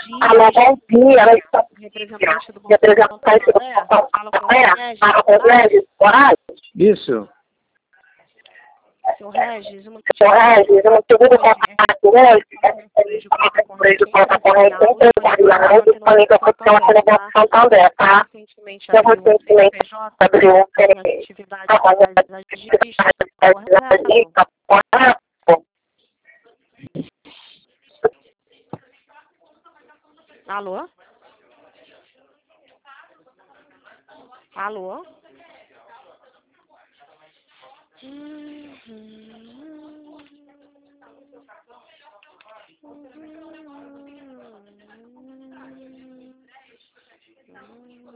ela está representante do representante do fala com o Regis Moraes. Isso. Seu Regis, uma Seu Regis, eu não tive contato hoje. Preso com a concorrente empresarial e falei que eu fui pela Federação Santander, tá? recentemente Eu recentemente abriu um atividade agrícola, correto? Alô? Alô?